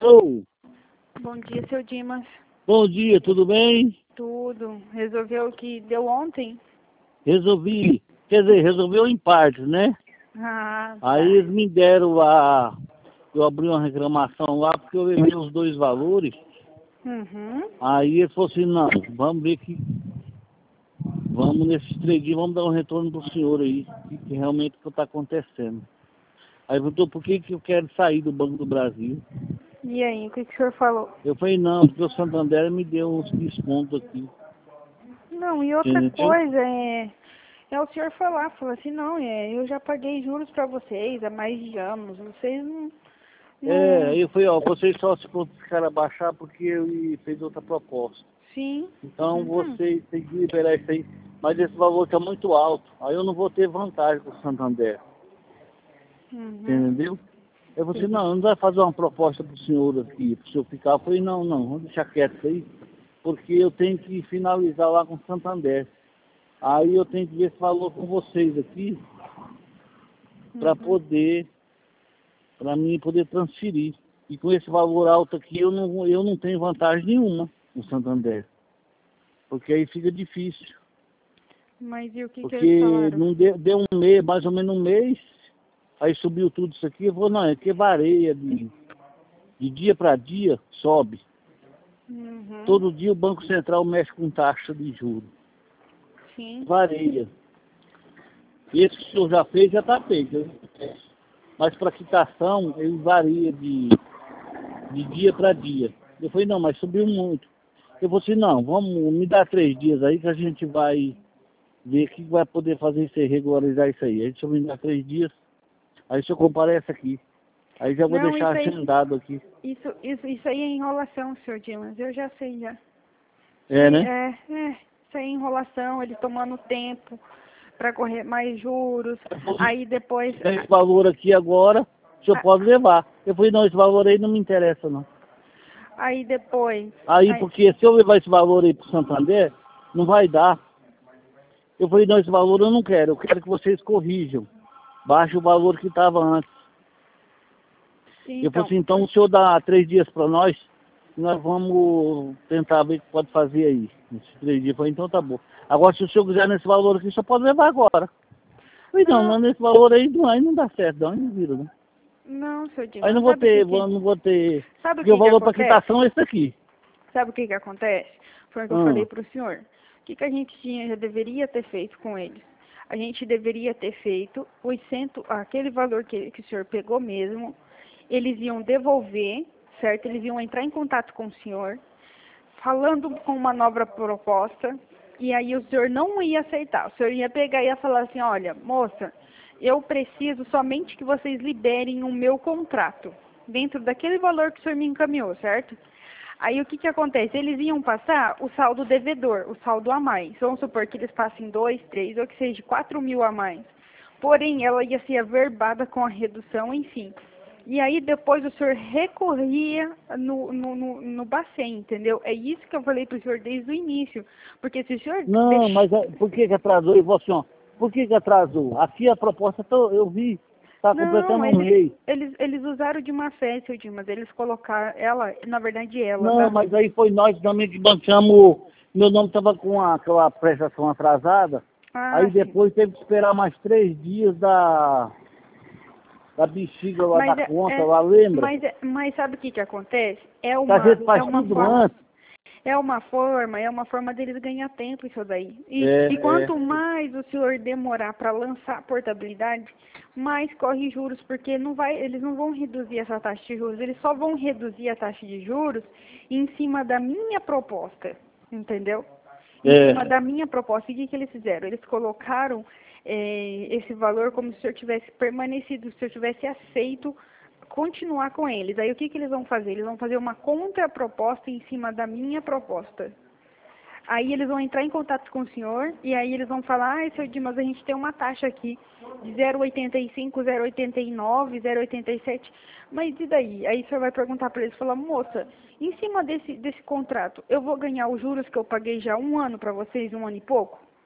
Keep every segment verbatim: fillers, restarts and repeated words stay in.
Ô, Bom dia, seu Dimas. bom dia, tudo bem? Tudo. Resolveu o que deu ontem? Resolvi, quer dizer, resolveu em partes, né? Ah, Aí tá. eles me deram a... Eu abri uma reclamação lá porque eu levei os dois valores. Uhum. Aí eles falaram assim, não, vamos ver que... Vamos nesses três dias, vamos dar um retorno pro senhor aí, que, que realmente o que está acontecendo. Aí perguntou por que, que eu quero sair do Banco do Brasil. E aí, o que, que o senhor falou? Eu falei, não, porque o Santander me deu uns descontos aqui, Não, e outra entendeu? coisa é... É o senhor falar, falou assim, não, é, eu já paguei juros pra vocês há mais de anos, vocês não... É, não... aí eu falei, ó, vocês só se ficaram baixar porque eu fiz outra proposta. Sim. Então Uhum. vocês têm que liberar isso aí. Mas esse valor está muito alto. Aí eu não vou ter vantagem com o Santander. Uhum. Entendeu? Eu falei assim, Sim. não, não vai fazer uma proposta para o senhor aqui, para o senhor ficar. Eu falei, não, não, vamos deixar quieto isso aí, porque eu tenho que finalizar lá com o Santander. Aí eu tenho que ver esse valor com vocês aqui, para Uhum. poder, para mim poder transferir. E com esse valor alto aqui eu não, eu não tenho vantagem nenhuma no Santander. Porque aí fica difícil. Mas e o que que eles Porque falaram? não deu, deu um mês, mais ou menos um mês, aí subiu tudo isso aqui. Eu vou, não, é que varia de, de dia para dia, sobe. Uhum. Todo dia o Banco Central mexe com taxa de juros. Sim. Varia. E esse que o senhor já fez, já está feito. Mas para quitação, ele varia de, de dia para dia. Eu falei, não, mas subiu muito. Eu falei assim, não, vamos, me dar três dias aí que a gente vai ver o que vai poder fazer isso aí, regularizar isso aí. Aí se eu me dar três dias, aí o senhor comparece aqui. Aí já vou Não, deixar isso aí, agendado aqui. isso, isso, isso aí é enrolação, senhor Dimas, eu já sei já. Isso É, aí né? é, é, isso aí é enrolação, ele tomando tempo para correr mais juros, aí depois, Esse valor aqui agora, o senhor a- pode levar. Eu falei, não, esse valor aí não me interessa, não. aí depois, Aí, aí, porque se eu levar esse valor aí pro Santander, não vai dar. Eu falei, não, esse valor eu não quero, eu quero que vocês corrijam. Baixe o valor que estava antes. sim, Eu falei então, assim, então o senhor dá três dias para nós, nós vamos tentar ver o que pode fazer aí. Nesses três dias. Eu falei, então tá bom. Agora, se o senhor quiser nesse valor aqui, só pode levar agora. Eu falei, não, não, não, nesse valor aí não, aí não dá certo, não, aí não vira, né? não, senhor Aí Dimas, não vou sabe o que ter, que, vou- não vou ter. sabe o Porque o que que valor para acontece? quitação é esse aqui. Sabe o que que acontece? Foi o que eu Hum. falei para o senhor. O que que a gente tinha, já deveria ter feito com eles? A gente deveria ter feito os cento, aquele valor que, que o senhor pegou mesmo, eles iam devolver, certo? Eles iam entrar em contato com o senhor, falando com uma nova proposta, e aí o senhor não ia aceitar. O senhor ia pegar e ia falar assim, olha, moça, eu preciso somente que vocês liberem o meu contrato, dentro daquele valor que o senhor me encaminhou, certo? Aí o que que acontece? Eles iam passar o saldo devedor, o saldo a mais. Vamos supor que eles passem dois, três, ou que seja quatro mil a mais. Porém, ela ia ser averbada com a redução, enfim. E aí depois o senhor recorria no, no, no, no Bacen, entendeu? É isso que eu falei para o senhor desde o início. Porque se o senhor Não, deixar... mas é- por que que atrasou? E você, ó, por que que atrasou? Aqui a proposta, tô- eu vi, está Não, completando um eles, mês. eles, eles usaram de má fé, seu Dimas. Eles colocaram ela, na verdade ela, Não, tá? mas aí foi nós também que bancamos, meu nome estava com a- aquela prestação atrasada, Ah, aí sim. depois teve que esperar mais três dias da, da bexiga lá da Mas é, conta, é- lá, lembra? mas, é- mas sabe o que que acontece? É Que a uma, gente é faz uma tudo forma, antes. é uma forma, é uma forma deles ganhar tempo isso daí. E, É, e é. quanto mais o senhor demorar para lançar a portabilidade, mais corre juros, porque não vai, eles não vão reduzir essa taxa de juros, eles só vão reduzir a taxa de juros em cima da minha proposta, entendeu? Em É. cima da minha proposta. E o que que eles fizeram? Eles colocaram eh, esse valor como se o senhor tivesse permanecido, se o senhor tivesse aceito continuar com eles. Aí o que que eles vão fazer? Eles vão fazer uma contraproposta em cima da minha proposta. Aí eles vão entrar em contato com o senhor e aí eles vão falar, ai, seu Dimas, a gente tem uma taxa aqui de zero vírgula oitenta e cinco, zero vírgula oitenta e nove, zero vírgula oitenta e sete, mas e daí? Aí o senhor vai perguntar para eles, falar, moça, em cima desse, desse contrato, eu vou ganhar os juros que eu paguei já um ano para vocês, um ano e pouco?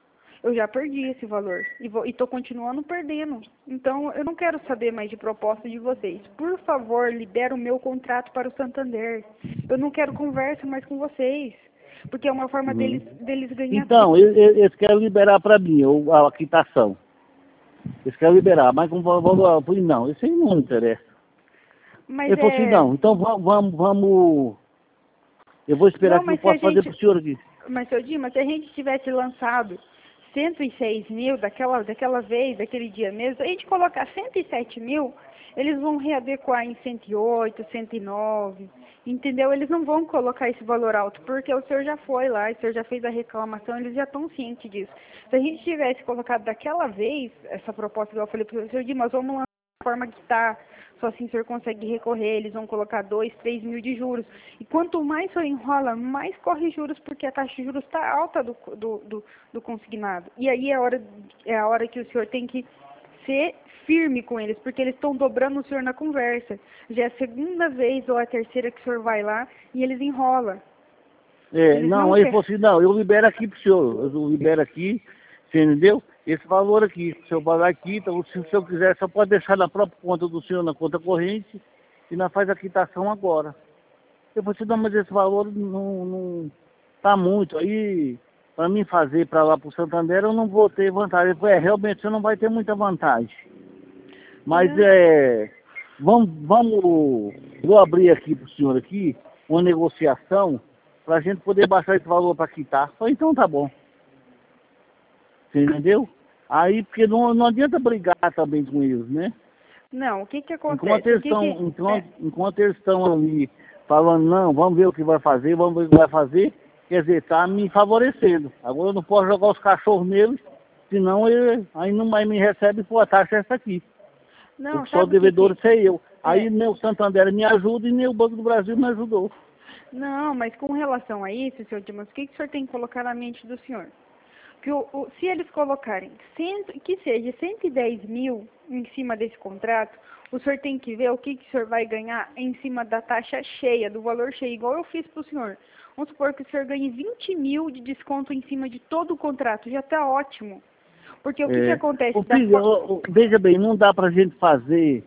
eu já perdi esse valor e vou, e tô continuando perdendo. Então, eu não quero saber mais de proposta de vocês. Por favor, libera o meu contrato para o Santander. Eu não quero conversa mais com vocês, porque é uma forma Uhum. deles, deles ganhar. Então, eles, eles querem liberar para mim ou a quitação. Eles querem liberar, mas como valor, eu falei, não, isso aí não me interessa. Mas Ele falou assim, é... não, então vamos, vamos, vamos eu vou esperar Não, que eu mas se a posso fazer gente... para o senhor aqui. Mas, seu Dima, se a gente tivesse lançado cento e seis mil daquela, daquela vez, daquele dia mesmo, a gente colocar cento e sete mil, eles vão readequar em cento e oito, cento e nove, entendeu? Eles não vão colocar esse valor alto, porque o senhor já foi lá, o senhor já fez a reclamação, eles já estão cientes disso. Se a gente tivesse colocado daquela vez essa proposta, igual eu falei para o senhor Dima, nós vamos lançar da forma que está, só assim o senhor consegue recorrer, eles vão colocar dois, três mil de juros. E quanto mais o senhor enrola, mais corre juros, porque a taxa de juros está alta do, do, do, do consignado. E aí é a, hora, é a hora que o senhor tem que ser firme com eles, porque eles estão dobrando o senhor na conversa. Já é a segunda vez ou a terceira que o senhor vai lá e eles enrolam. É, Eles não, não ele quer... falou assim, não, eu libero aqui pro senhor, eu libero aqui, você entendeu? Esse valor aqui, o senhor vai lá aqui, então se o senhor quiser, só pode deixar na própria conta do senhor, na conta corrente, e nós faz a quitação agora. Eu falei assim, não, mas esse valor não, não tá muito, aí, para mim fazer para lá pro Santander, eu não vou ter vantagem. Ele falou, é, realmente você não vai ter muita vantagem. Mas Não. é, vamos, vamos, vou abrir aqui pro senhor aqui, uma negociação, para a gente poder baixar esse valor para quitar. Falei, então tá bom. Você entendeu? Aí, porque não, não adianta brigar também com eles, né? Não, o que que Enquanto acontece? eles O que estão, que... enquanto, É. enquanto eles estão ali falando, não, vamos ver o que vai fazer, vamos ver o que vai fazer, quer dizer, tá me favorecendo. Agora eu não posso jogar os cachorros neles, senão ele aí não mais me recebe por a taxa essa aqui. Não, Porque só o sabe o que devedor que... sei eu. É. Aí nem o Santander me ajuda e nem o Banco do Brasil me ajudou. Não, mas com relação a isso, senhor Dimas, o que, que o senhor tem que colocar na mente do senhor? Que o, o, se eles colocarem cento, que seja cento e dez mil em cima desse contrato, o senhor tem que ver o que, que o senhor vai ganhar em cima da taxa cheia, do valor cheio, igual eu fiz para o senhor. Vamos supor que o senhor ganhe vinte mil de desconto em cima de todo o contrato, já está ótimo. Porque o que, que É. acontece? Ô, Da filho, fo- ô, ô, veja bem, não dá pra gente fazer.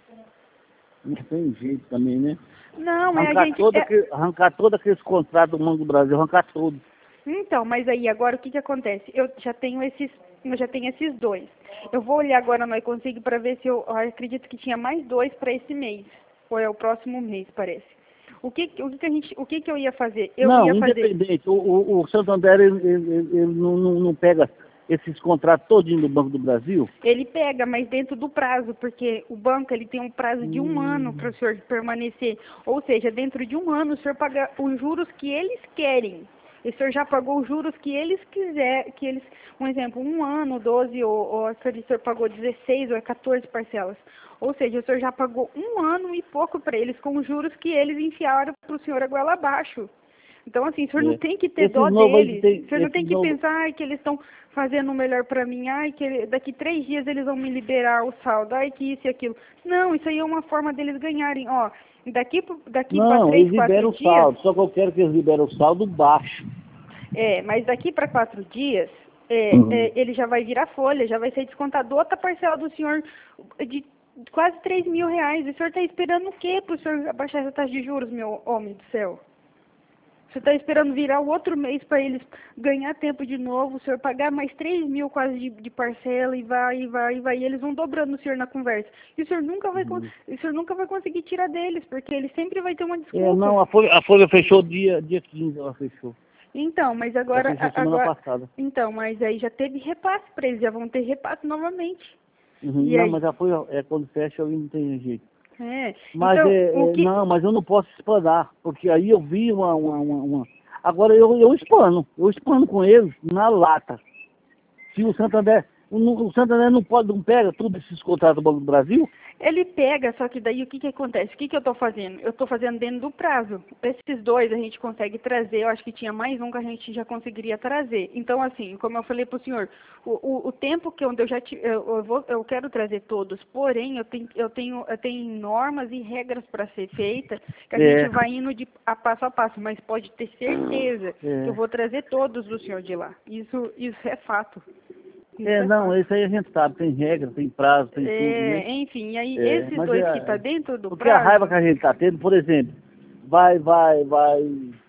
Não tem jeito também, né? Não, mas a Arrancar gente... todo, É... aquele, arrancar todo aqueles contratos do Banco do Brasil, arrancar todos. Então, mas aí agora o que, que acontece? Eu já tenho esses, eu já tenho esses dois. Eu vou olhar agora no iConsigo para ver se eu, eu acredito que tinha mais dois para esse mês, ou é o próximo mês, parece. O que, o que, que a gente, o que, que eu ia fazer? Eu Não, ia fazer. independente. O, o, o Santander ele, ele, ele não, não, não pega esses contratos todinho do Banco do Brasil. Ele pega, mas dentro do prazo, porque o banco ele tem um prazo de um ano para Hum. o senhor permanecer. Ou seja, dentro de um ano o senhor paga os juros que eles querem. E o senhor já pagou os juros que eles quiser, que eles, um exemplo, um ano, doze, ou, ou o senhor pagou dezesseis ou é quatorze parcelas. Ou seja, o senhor já pagou um ano e pouco para eles com os juros que eles enfiaram para o senhor a goela abaixo. Então, assim, o senhor não É. tem que ter Esses dó novos aí que deles. tem. O senhor não tem Esses que novos. pensar ai, que eles estão fazendo o melhor para mim. Ai, que ele- daqui três dias eles vão me liberar o saldo. Ai, que isso e aquilo. Não, isso aí é uma forma deles ganharem. Ó, daqui, pro- daqui para Não, três, eles quatro liberam o dias... saldo. Só que eu quero que eles liberem o saldo baixo. É, mas daqui para quatro dias, é, Uhum. é, ele já vai virar folha, já vai ser descontado outra parcela do senhor de quase três mil reais. E o senhor está esperando o quê para o senhor abaixar essa taxa de juros, meu homem do céu? Você está esperando virar o outro mês para eles ganhar tempo de novo, o senhor pagar mais três mil quase de, de parcela e vai, e vai, e vai, e eles vão dobrando o senhor na conversa. E o senhor nunca vai, con- Uhum. o senhor nunca vai conseguir tirar deles, porque eles sempre vai ter uma É, desculpa. não, a Folha, a Folha fechou dia, dia quinze, ela fechou. Então, mas Ela agora, fechou a- semana agora, passada. então, mas aí já teve repasse para eles, já vão ter repasse novamente. Uhum. E Não, aí? mas a Folha, é, quando fecha, eu não tenho jeito. É. Mas Então, é, o é, que? não, mas eu não posso espanar, porque aí eu vi uma, uma, uma, uma- agora eu, eu espano, eu espano com eles na lata. Se o Santander, o, o Santander não pode, não pega tudo esses contratos do Banco do Brasil, Ele pega, só que daí o que que acontece? O que que eu estou fazendo? Eu estou fazendo dentro do prazo. Esses dois a gente consegue trazer, eu acho que tinha mais um que a gente já conseguiria trazer. Então, assim, como eu falei para o senhor, o, o tempo que onde eu já ti- eu, eu, vou, eu quero trazer todos, porém eu tenho, eu tenho, eu tenho normas e regras para ser feita, que a é, gente vai indo de a passo a passo, mas pode ter certeza que eu é, vou trazer todos do senhor de lá. Isso, isso é fato. Isso É, não, fácil. isso aí a gente sabe, tem regra, tem prazo, tem tudo, É, né? enfim, aí É, esses mas dois é, que tá dentro do porque a raiva que prazo, a gente tá tendo, por exemplo, vai, vai, vai,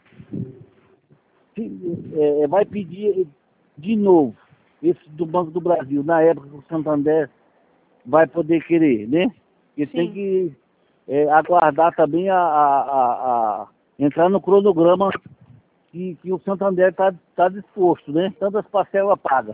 se- é, vai pedir de novo esse do Banco do Brasil, na época que o Santander vai poder querer, né? E tem sim. que é, aguardar também a, a, a- a- entrar no cronograma que, que o Santander está tá disposto, né? Tantas parcelas pagas.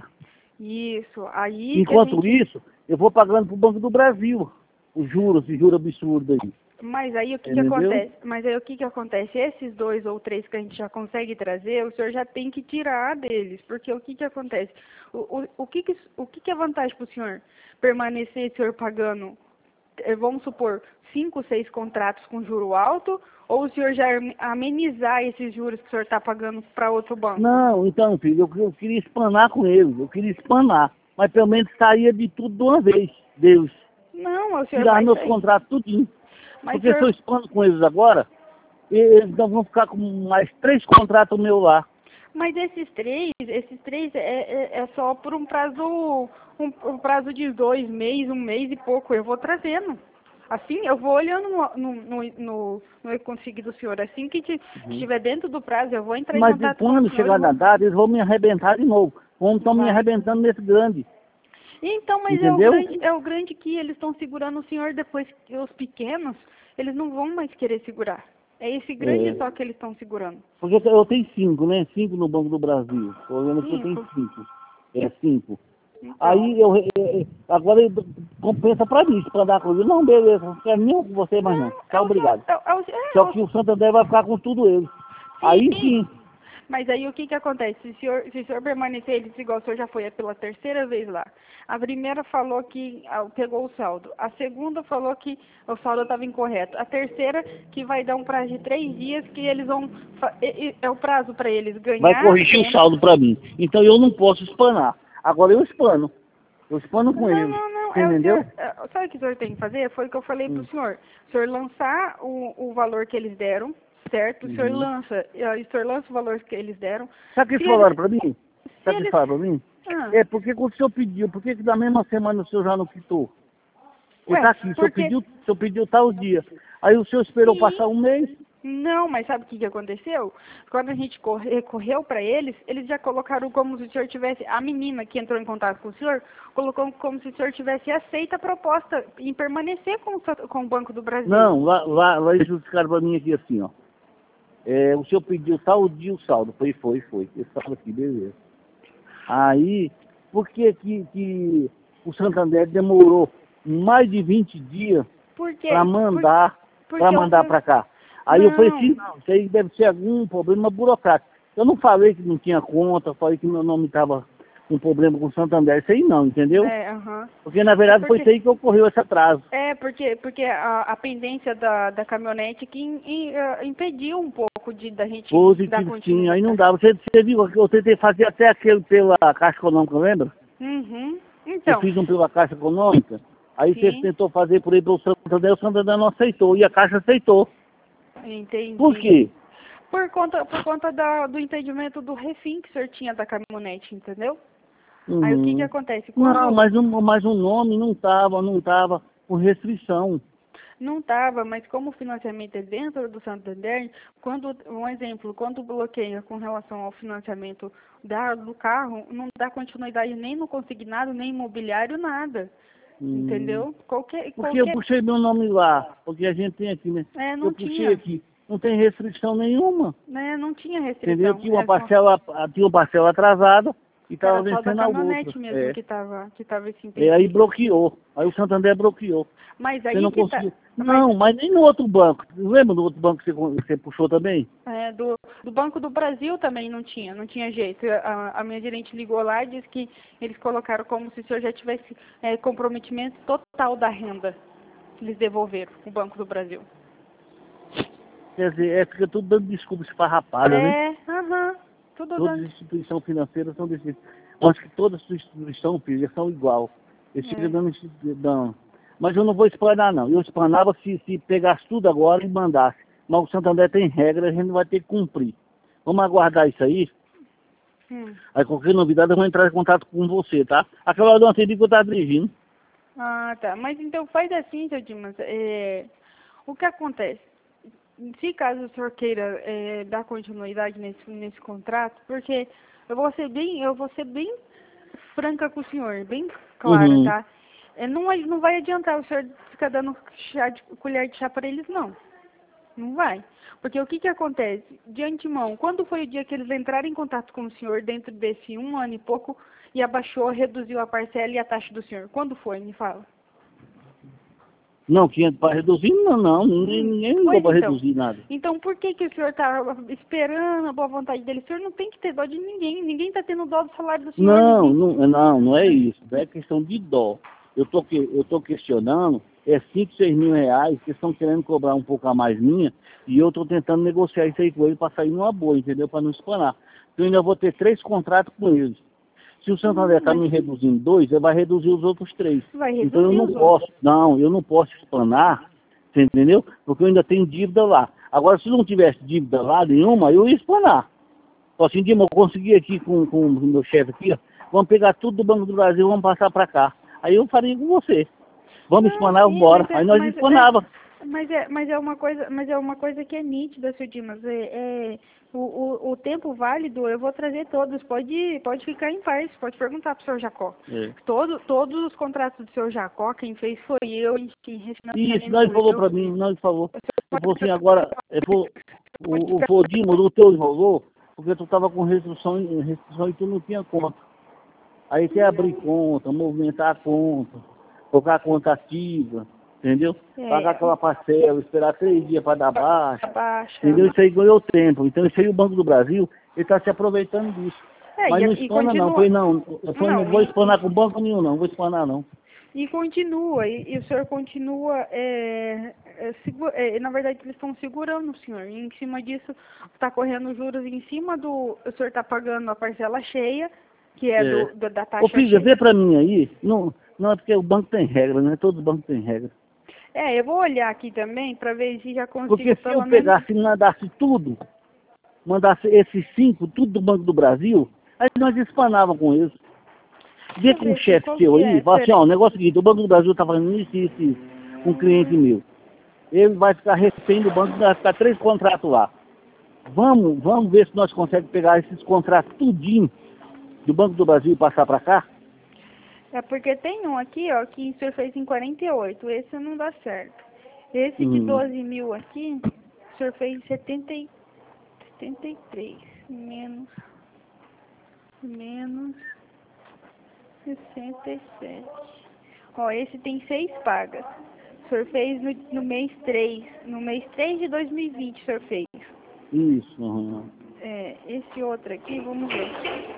Isso, aí que a Enquanto gente. isso, eu vou pagando para o Banco do Brasil os juros, esse juro absurdo aí. Mas aí o que que Entendeu? acontece? Mas aí o que que acontece? Esses dois ou três que a gente já consegue trazer, o senhor já tem que tirar deles, porque o que que acontece? O, o, o que que o que que é vantagem para o senhor permanecer, o senhor pagando, eh, vamos supor, cinco, seis contratos com juro alto, ou o senhor já amenizar esses juros que o senhor está pagando para outro banco? Não, então, filho, eu, eu queria espanar com eles, eu queria espanar. Mas pelo menos saía de tudo de uma vez, Deus. Não, o senhor Tirar vai meus sair. contratos tudinho. Mas o Porque se eu senhor, espano com eles agora, e- eles não vão ficar com mais três contratos meus lá. mas esses três, esses três é, é, é só por um prazo, um, um prazo de dois meses, um mês e pouco. Eu vou trazendo. Assim, eu vou olhando no, no, no, no, no e-config do senhor. Assim que, te, que estiver dentro do prazo, eu vou entrar em Mas e contato com o quando senhor e chegar na vou... data, eles vão me arrebentar de novo. Como estão me Vai. arrebentando nesse grande. Então, mas é o Entendeu? grande, é o grande que eles estão segurando o senhor depois que os pequenos, eles não vão mais querer segurar. É esse grande É, só que eles estão segurando. porque eu te- eu tenho cinco, né? Cinco no Banco do Brasil. O problema é que eu tenho Cinco. cinco. É cinco. Então. Aí eu, eu- eu- agora eu, compensa pra mim, pra dar coisa. Não, beleza, não quero nem com você mais não. Não, é Tchau, o senhor. obrigado. É, é o, é, Só o que o Santander vai ficar com tudo ele. Aí Sim, sim. mas aí o que que acontece? Se o senhor, se o senhor permanecer, ele disse igual o senhor já foi pela terceira vez lá. A primeira falou que ah, pegou o saldo. A segunda falou que o saldo estava incorreto. A terceira que vai dar um prazo de três dias que eles vão... fa- e- e- É o prazo para eles Vai ganhar corrigir o tempo. saldo pra mim. Então eu não posso espanar. Agora eu espano. Eu espano com Não, eles. não, não. Você É o entendeu? senhor. é, Sabe o que o senhor tem que fazer? Foi o que eu falei para o Hum. senhor. O senhor lançar o, o valor que eles deram, certo? O senhor Uhum. lança, eh, o senhor lança o valor que eles deram. Sabe o que Se eles eles, falaram pra mim? se Sabe o que eles eles, falaram pra mim? ah, É porque quando o senhor pediu, por que que da mesma semana o senhor já não quitou? Porque ué, tá aqui, o senhor porque pediu, o senhor pediu tal dia. Aí o senhor esperou sim, passar um mês. não, mas sabe o que que aconteceu? Quando a gente corre- recorreu para eles, eles já colocaram como se o senhor tivesse, a menina que entrou em contato com o senhor, colocou como se o senhor tivesse aceito a proposta em permanecer com o, Sa- com o Banco do Brasil. Não, lá, lá, lá eles justificaram pra mim aqui assim, ó. É, o senhor pediu tal dia o saldo. Foi, foi, foi. Esse saldo aqui, beleza. Aí, por que que, que o Santander demorou mais de vinte dias Por quê? para Por, mandar, para porque o mandar senhor... para cá? Aí eu falei Não, assim, não, isso aí deve ser algum problema burocrático. Eu não falei que não tinha conta, falei que meu nome estava com problema com o Santander, isso aí não, entendeu? é, aham. Porque na É verdade foi porque, isso aí que ocorreu esse atraso. é porque, porque a, a pendência da, da caminhonete que im- im- eh, impediu um pouco de da gente dar Positivo sim, aí não continuidade. dava. Você, você viu que eu tentei fazer até aquele pela Caixa Econômica, lembra? Uhum. Eu Então, fiz um pela Caixa Econômica, aí você sim, tentou fazer por aí pelo Santander, o Santander não aceitou, e a Caixa aceitou. entendi. Por quê? Por conta, por conta da, do entendimento do refim que o senhor tinha da caminhonete, entendeu? Aí o que que Uhum. acontece? Não, Quando mas, um, mas o nome não estava, não estava com restrição. não estava, mas como o financiamento é dentro do Santander, quando, um exemplo, quando bloqueia com relação ao financiamento da, do carro, não dá continuidade nem no consignado, nem imobiliário, nada. Hum. Entendeu? Qualquer, Porque eu qualquer, puxei meu nome lá, porque a gente tem aqui, né? é, Eu não puxei tinha, aqui, não tem restrição nenhuma. né, não tinha Entendeu? restrição. Tinha uma É só, parcela, tinha uma parcela atrasada e estava era só da vencendo a outra. caminhonete mesmo É. que estava que tava esse É, aí impedimento. bloqueou. Aí o Santander bloqueou. Mas Você aí não que tá, conseguiu. mas Não, mas nem no outro banco. Lembra do outro banco que você, que você puxou também? é, do, do Banco do Brasil também não tinha, não tinha jeito. A, a minha gerente ligou lá e disse que eles colocaram como se o senhor já tivesse é, comprometimento total da renda. Eles devolveram o Banco do Brasil. Quer dizer, é, fica tudo dando desculpa esfarrapada, né? É, aham, tudo Todas as dando. instituições financeiras são desse. Eu acho que todas as instituições, filho, são igual. Eles ficam É. dando, dando. Mas eu não vou explanar, não. Eu explanava se, se pegasse tudo agora e mandasse. Mas o Santander tem regra, a gente vai ter que cumprir. Vamos aguardar isso aí. Hum. Aí qualquer novidade eu vou entrar em contato com você, tá? Aquela hora eu não atendi que eu tava dirigindo. Ah, tá. Mas então faz assim, seu Dimas. É, o que acontece? Se caso o senhor queira é, dar continuidade nesse, nesse contrato, porque eu vou ser bem, eu vou ser bem franca com o senhor, bem clara, Uhum. tá? É, não, a- não vai adiantar o senhor ficar dando chá de, colher de chá para eles, não. Não vai. Porque o que que acontece? De antemão, quando foi o dia que eles entraram em contato com o senhor dentro desse um ano e pouco e abaixou, reduziu a parcela e a taxa do senhor? Quando foi? Me fala. Não, quinhentos para reduzir? Não, não. Ninguém, Hum, ninguém ligou pois para então. reduzir nada. Então por que que o senhor está esperando a boa vontade dele? O senhor não tem que ter dó de ninguém. Ninguém está tendo dó do salário do senhor. Não, Ninguém. não, não, não é isso. Não é questão de dó. Eu tô, que- eu tô questionando, é cinco, seis mil reais que estão querendo cobrar um pouco a mais minha e eu tô tentando negociar isso aí com ele para sair numa boa, entendeu? Para não espanar. Eu ainda vou ter três contratos com eles. Se o Santander Hum, está mas me reduzindo dois, ele vai reduzir os outros três. vai Então eu reduzir não os outros. posso, não, eu não posso espanar, você entendeu? Porque eu ainda tenho dívida lá. Agora, se não tivesse dívida lá nenhuma, eu ia espanar. Só assim, Dima, eu consegui aqui com, com o meu chefe aqui, ó, vamos pegar tudo do Banco do Brasil e vamos passar para cá. Aí eu faria com você. Vamos Não, espanar, sim, bora. mas é, Aí nós mas é, espanava. mas é, mas é uma coisa, mas é uma coisa que é nítida, seu Dimas. É, é o, o, o tempo válido, eu vou trazer todos. Pode, pode ficar em paz. Pode perguntar para o senhor Jacó. É. Todo, todos os contratos do senhor Jacó, quem fez foi eu, em si, Isso, nós refinanciamento falou eu. para mim, nós falou. O senhor Ele pode, falou assim, agora, ele falou, pode o, o ficar. falou, Dima, o teu enrolou, porque tu estava com restrição, restrição e tu não tinha conta. Aí quer abrir conta, movimentar a conta, colocar a conta ativa, entendeu? Pagar É, aquela parcela, esperar três dias para dar baixa, baixa. entendeu? Isso aí ganhou tempo. Então isso aí o Banco do Brasil, ele está se aproveitando disso. É, Mas não e, e espana não, foi continua. não. Eu falei, não Não, vou e, espanar com banco nenhum não, vou espanar não. E continua, e, e o senhor continua, é, é, segu- é, na verdade eles estão segurando o senhor, e em cima disso está correndo juros em cima do, o senhor está pagando a parcela cheia, que é É. do, do- da Ô taxa filha, cheia. vê pra mim aí, não, não é porque o banco tem regra, né? Todo banco tem regra. É, eu vou olhar aqui também para ver se já Porque consigo se eu pelo menos, pegasse e mandasse tudo, mandasse esses cinco, tudo do Banco do Brasil, aí nós espanava com eles. deixa Vê eu com o ver aqui, chefe qual seu que aí, é, fala assim, pera, ó, o negócio é o seguinte, o Banco do Brasil está fazendo isso, isso, isso, com um cliente meu. Ele vai ficar refém do banco, vai ficar três contratos lá. Vamos, vamos ver se nós conseguimos pegar esses contratos tudinho do Banco do Brasil e passar para cá? é porque tem um aqui, ó, que o senhor fez em quarenta e oito, esse não dá certo. Esse de Hum. doze mil aqui, o senhor fez em setenta, e- setenta e três, menos, menos sessenta e sete. Ó, esse tem seis pagas. O senhor fez no, no mês três. No mês três de dois mil e vinte o senhor fez. Isso, uhum. É, esse outro aqui, vamos ver.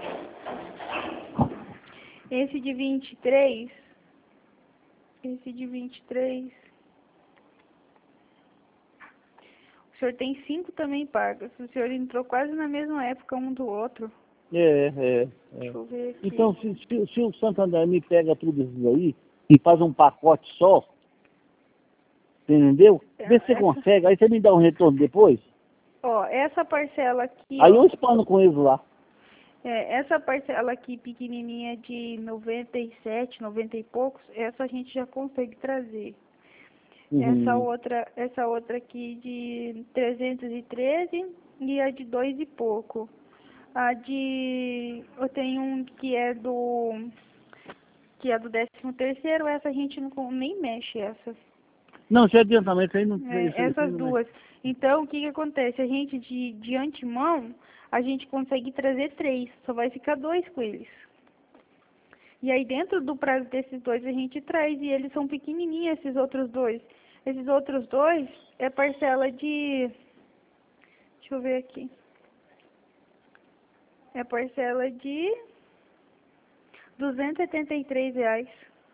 Esse de vinte e três. Esse de vinte e três. O senhor tem cinco também pagas. O senhor entrou quase na mesma época um do outro. É, é, é. Deixa eu ver aqui. Então, se, se, se o Santander me pega tudo isso aí e faz um pacote só, entendeu? Vê se você Essa, consegue, aí você me dá um retorno depois, ó, essa parcela aqui, aí ó. eu espano com eles lá. É, essa parcela aqui pequenininha de noventa e sete, noventa e poucos, essa a gente já consegue trazer. Essa Uhum. outra, essa outra aqui de trezentos e treze e a de dois e pouco. A de, eu tenho um que é do, que é do décimo terceiro, essa a gente não, nem mexe essa. Não, se é adiantamento aí não É, isso, isso essas não é. duas. Então, o que que acontece? A gente, de, de antemão, a gente consegue trazer três, só vai ficar dois com eles. E aí, dentro do prazo desses dois, a gente traz, e eles são pequenininhos, esses outros dois. Esses outros dois é parcela de... Deixa eu ver aqui. É parcela de duzentos e setenta e três reais.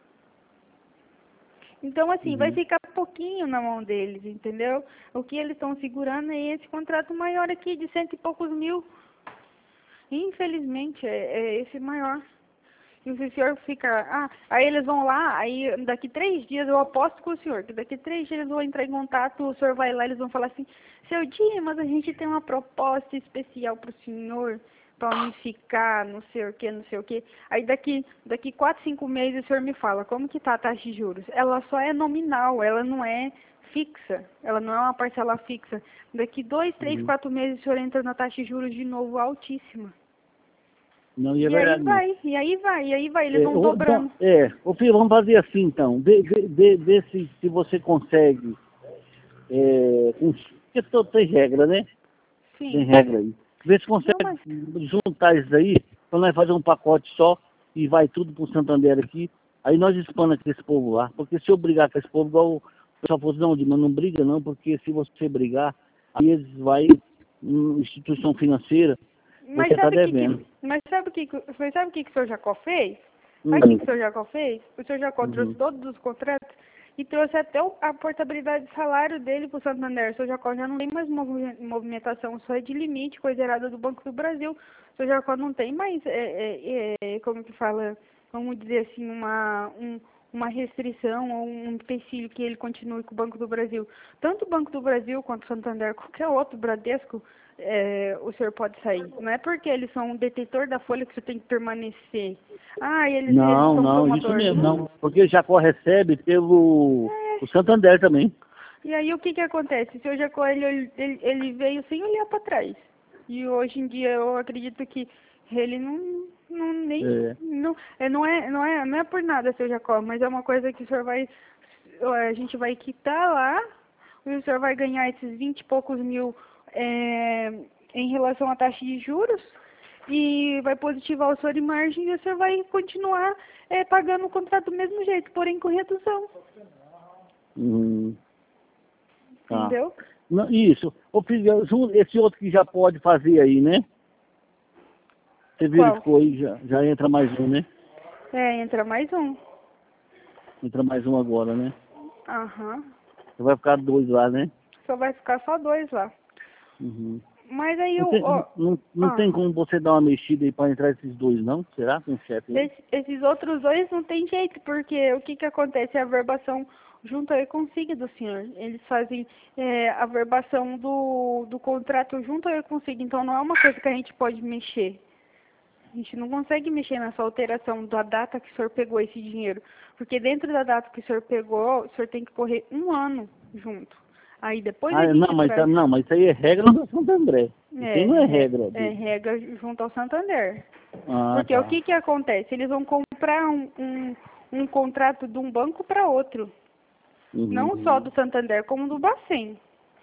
Então, assim, vai Uhum. ficar pouquinho na mão deles, entendeu? O que eles estão segurando é esse contrato maior aqui, de cento e poucos mil. Infelizmente, é, é esse maior. E o senhor fica... Ah, aí eles vão lá, aí daqui três dias eu aposto com o senhor, que daqui três dias eles vão entrar em contato, o senhor vai lá, eles vão falar assim, seu Dimas, a gente tem uma proposta especial para o senhor, para unificar, não sei o que, não sei o que. Aí daqui, daqui quatro, cinco meses o senhor me fala, como que tá a taxa de juros? Ela só é nominal, ela não é fixa, ela não é uma parcela fixa. Daqui dois, três, Uhum. quatro meses o senhor entra na taxa de juros de novo altíssima. Não, e é E aí verdade mesmo. vai, e aí vai, e aí vai, eles É, vão ô, então, dobrando. é, ô filho, vamos fazer assim então. Vê, vê, vê, vê se, se você consegue. É, com, porque todo tem regra, né? Tem Sim. regra aí. Vê se Não, consegue mas... juntar isso aí, para nós fazer um pacote só e vai tudo pro Santander aqui. Aí nós expana com esse povo lá. Porque se eu brigar com esse povo, igual o pessoal falou assim, não, Dima, não briga não, porque se você brigar, aí eles vai em instituição financeira, Mas você tá sabe o que, devendo. que, mas sabe o que, que- mas sabe o que, que o senhor Jacó fez? Hum. Sabe o que, que o senhor Jacó fez? O senhor Jacó trouxe Uhum. todos os contratos e trouxe até o- a portabilidade de salário dele para o Santander. O senhor Jacó já não tem mais movi- movimentação, só é de limite, coisa errada do Banco do Brasil. O senhor Jacó não tem mais, é, é, é, como que fala, vamos dizer assim, uma, um, uma restrição ou um empecilho que ele continue com o Banco do Brasil. Tanto o Banco do Brasil quanto o Santander, qualquer outro, Bradesco, é, o senhor pode sair. Não é porque eles são um detentor da folha que você tem que permanecer. Ah, eles, eles Não, são não, isso promotores. mesmo, Não. não. Porque Jacó recebe pelo É. o Santander também. E aí o que que acontece? O senhor Jacó, ele, ele, ele veio sem olhar para trás. E hoje em dia eu acredito que ele não, não nem É. não, é, não é não é não é por nada, seu Jacó, mas é uma coisa que o senhor vai, a gente vai quitar lá, e o senhor vai ganhar esses vinte e poucos mil é, em relação à taxa de juros e vai positivar o senhor em margem e o senhor vai continuar é, pagando o contrato do mesmo jeito, porém com redução. Hum, tá. Entendeu? Não, isso. Ô, filho, jun- esse outro que já pode fazer aí, né? Você Qual? verificou aí, já, já entra mais um, né? É, entra mais um. Entra mais um agora, né? Aham. Você vai ficar dois lá, né? Só vai ficar só dois lá. Uhum. Mas aí Não eu, tem, ó, não, não ah, tem como você dar uma mexida aí pra entrar esses dois, não? Será? Com o chefe aí? esse- esses outros dois não tem jeito, porque o que que acontece? A verbação junto aí consigo do senhor. Eles fazem é, a verbação do, do contrato junto aí consigo. Então não é uma coisa que a gente pode mexer. A gente não consegue mexer nessa alteração da data que o senhor pegou esse dinheiro. Porque dentro da data que o senhor pegou, o senhor tem que correr um ano junto. Aí depois a Ah, não, gente mas, traz. não, mas isso aí é regra do Santander. Isso aí É, não é re- regra é dele. regra junto ao Santander. Ah, Porque o tá. que que acontece? Eles vão comprar um, um, um contrato de um banco para outro. Não só Uhum. do Santander, como do Bacen.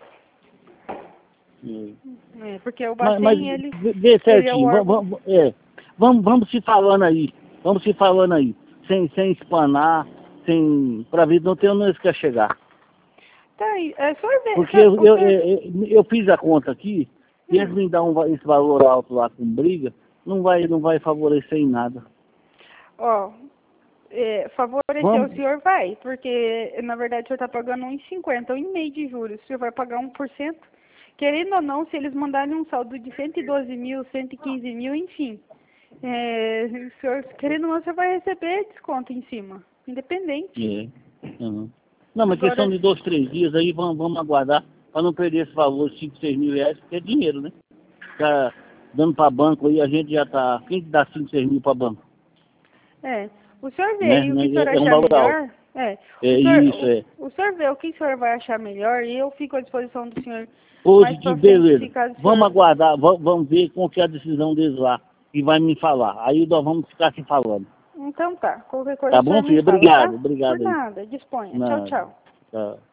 Uhum. É, porque o Mas, mas Bacen, ele, vê vê ele é o certinho, vamos, órgão. vamos, é, vamos, vamos se falando aí, vamos se falando aí, sem, sem espanar, sem, pra ver, não tem onde quer chegar. Tá aí, é só ver, Porque só, eu, o eu, senhor... eu, eu fiz a conta aqui, e eles Hum. me dão um va- esse valor alto lá com briga, não vai, não vai favorecer em nada. Ó, é, favorecer o Vamos, senhor vai, porque na verdade o senhor está pagando um vírgula cinquenta, um vírgula cinco de juros. O senhor vai pagar um por cento. Querendo ou não, se eles mandarem um saldo de cento e doze mil, cento e quinze mil, enfim, é, o senhor, querendo ou não, você vai receber desconto em cima, independente. é, uhum. Não, mas questão Agora, de dois, três dias aí, vamos, vamos aguardar, para não perder esse valor, cinco, seis mil reais, porque é dinheiro, né? Tá dando para banco aí, a gente já tá, quem que dá cinco, seis mil para banco? é, o senhor vê Né? aí o Né? que o senhor É é um achar valor alto. melhor, é, É o senhor, isso, é. o, o senhor vê o que o senhor vai achar melhor e eu fico à disposição do senhor mais Hoje, de pra frente, beleza. se caso o Vamos senhor... aguardar, vamos, vamos ver qual que é a decisão deles lá. E vai me falar. Aí nós vamos ficar se falando. Então tá, qualquer coisa Tá o senhor bom, me filho? fala, tá? Obrigado, Por obrigado aí. nada, disponha. Tchau, Nada. tchau. Tá.